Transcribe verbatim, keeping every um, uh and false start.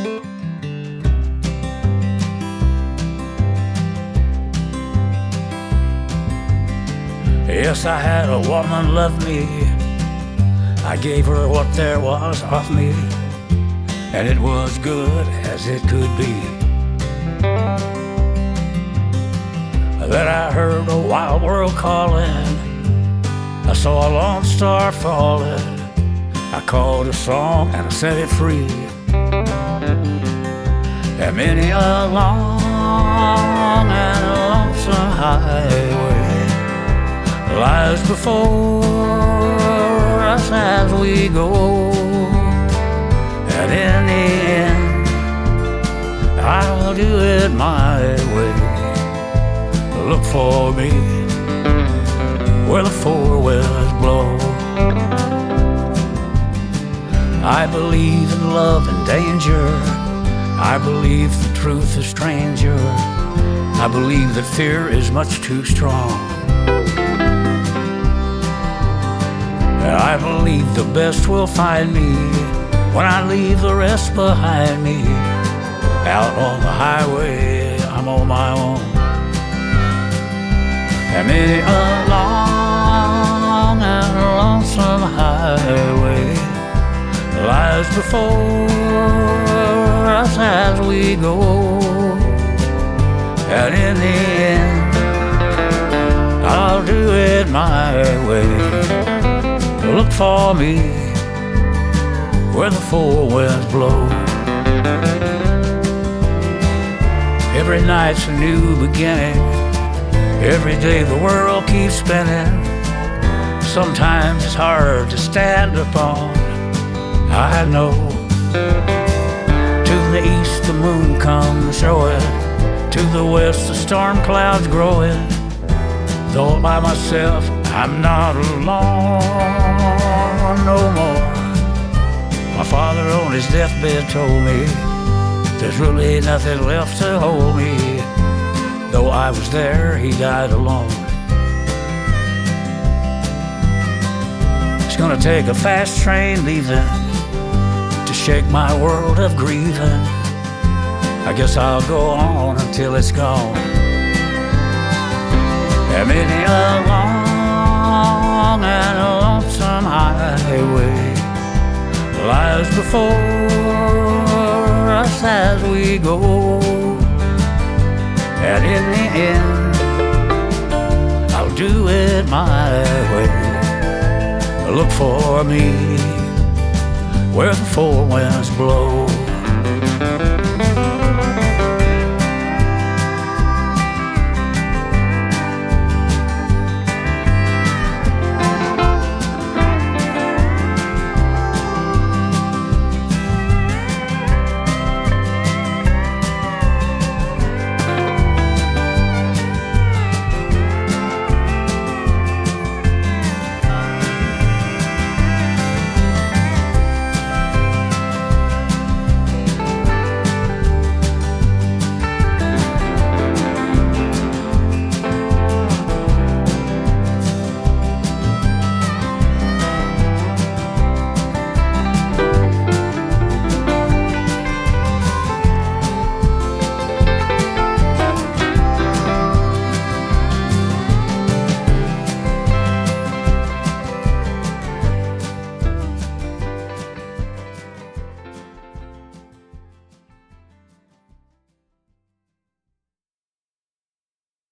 Yes, I had a woman love me. I gave her what there was of me, and it was good as it could be. Then I heard a wild world calling, I saw a lone star falling. I called a song and I set it free. And many a long and lonesome highway lies before us as we go, and in the end I'll do it my way. Look for me where the four winds blow. I believe in love and danger. I believe the truth is stranger. I believe that fear is much too strong. I believe the best will find me when I leave the rest behind me. Out on the highway, I'm on my own. And many a long and lonesome highway lies before us as we go, and in the end I'll do it my way. Look for me where the four winds blow. Every night's a new beginning. Every day the world keeps spinning. Sometimes it's hard to stand upon, I know. To the east the moon comes showing, to the west the storm clouds growing. Though by myself I'm not alone no more. My father on his deathbed told me there's really nothing left to hold me. Though I was there, he died alone. It's gonna take a fast train leaving to shake my world of grieving. I guess I'll go on until it's gone. And many a long and lonesome highway lies before us as we go, and in the end I'll do it my way. Look for me where the four winds blow.